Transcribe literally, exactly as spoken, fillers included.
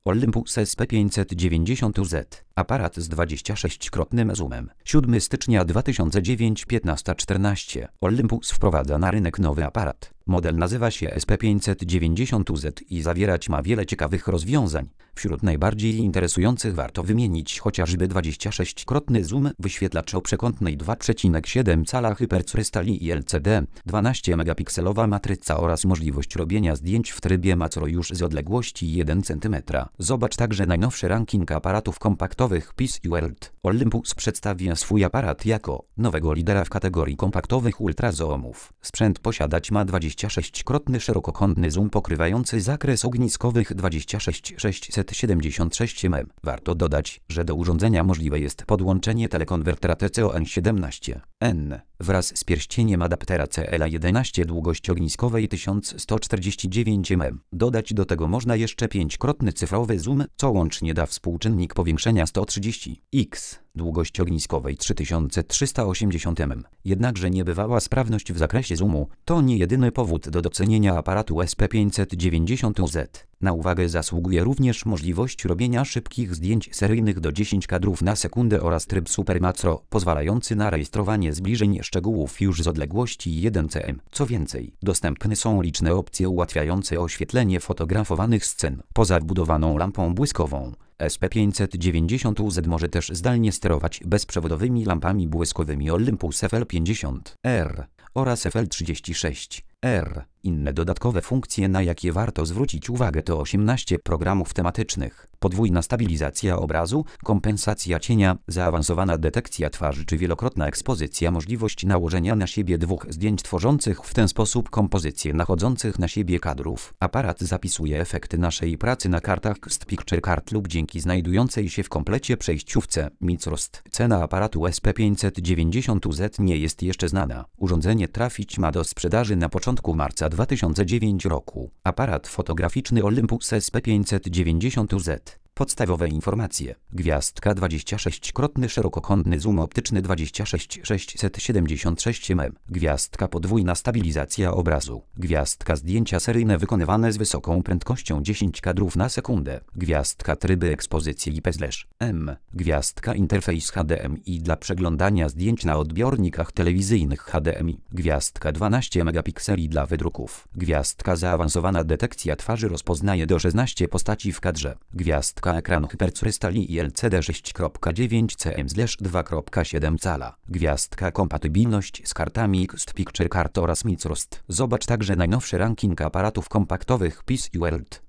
Olympus S P pięćset dziewięćdziesiąt Z. Aparat z dwudziestosześciokrotnym zoomem. siódmego stycznia dwa tysiące dziewiątego, piętnaście czternaście. Olympus wprowadza na rynek nowy aparat. Model nazywa się S P pięćset dziewięćdziesiąt Z i zawierać ma wiele ciekawych rozwiązań. Wśród najbardziej interesujących warto wymienić chociażby dwudziestosześciokrotny zoom, wyświetlacz o przekątnej dwa przecinek siedem cala hypercrystali i L C D, dwunastomegapikselowa matryca oraz możliwość robienia zdjęć w trybie macro już z odległości jeden centymetr. Zobacz także najnowszy ranking aparatów kompaktowych P I S World. Olympus przedstawia swój aparat jako nowego lidera w kategorii kompaktowych ultrazoomów. Sprzęt posiadać ma dwudziestosześciokrotny szerokokątny zoom pokrywający zakres ogniskowych dwadzieścia sześć tysięcy sześćset siedemdziesiąt sześć megapikseli. Warto dodać, że do urządzenia możliwe jest podłączenie telekonwertera T C O N siedemnaście N wraz z pierścieniem adaptera C L A jedenaście długości ogniskowej tysiąc sto czterdzieści dziewięć megapikseli. Dodać do tego można jeszcze pięciokrotny cyfrowy zoom, co łącznie da współczynnik powiększenia sto trzydzieści x, długości ogniskowej trzy tysiące trzysta osiemdziesiąt megapikseli. Jednakże niebywała sprawność w zakresie zoomu to nie jedyny powód do docenienia aparatu S P pięćset dziewięćdziesiąt Z. Na uwagę zasługuje również możliwość robienia szybkich zdjęć seryjnych do dziesięć kadrów na sekundę oraz tryb Super Macro, pozwalający na rejestrowanie zbliżeń szczegółów już z odległości jeden centymetr. Co więcej, dostępne są liczne opcje ułatwiające oświetlenie fotografowanych scen. Poza wbudowaną lampą błyskową, S P pięćset dziewięćdziesiąt Z może też zdalnie sterować bezprzewodowymi lampami błyskowymi Olympus F L pięćdziesiąt R oraz F L trzydzieści sześć R. Inne dodatkowe funkcje, na jakie warto zwrócić uwagę, to osiemnaście programów tematycznych, podwójna stabilizacja obrazu, kompensacja cienia, zaawansowana detekcja twarzy czy wielokrotna ekspozycja, możliwość nałożenia na siebie dwóch zdjęć tworzących w ten sposób kompozycję nachodzących na siebie kadrów. Aparat zapisuje efekty naszej pracy na kartach Cust Picture Card lub dzięki znajdującej się w komplecie przejściówce Microst. Cena aparatu S P pięćset dziewięćdziesiąt Z nie jest jeszcze znana. Urządzenie trafić ma do sprzedaży na początku marca dwa tysiące dziewiątego roku. Aparat fotograficzny Olympus S P pięćset dziewięćdziesiąt Z. Podstawowe informacje. Gwiazdka dwudziestosześciokrotny szerokokątny zoom optyczny dwadzieścia sześć tysięcy sześćset siedemdziesiąt sześć megapikseli. Gwiazdka podwójna stabilizacja obrazu. Gwiazdka zdjęcia seryjne wykonywane z wysoką prędkością dziesięć kadrów na sekundę. Gwiazdka tryby ekspozycji I P/M. Gwiazdka interfejs H D M I dla przeglądania zdjęć na odbiornikach telewizyjnych H D M I. Gwiazdka dwanaście megapikseli dla wydruków. Gwiazdka zaawansowana detekcja twarzy, rozpoznaje do szesnastu postaci w kadrze. Gwiazdka ekran hypercrystali i L C D sześć przecinek dziewięć cala dwa przecinek siedem cala. Gwiazdka kompatybilność z kartami Cust Picture Card oraz Microst. Zobacz także najnowszy ranking aparatów kompaktowych P I S World.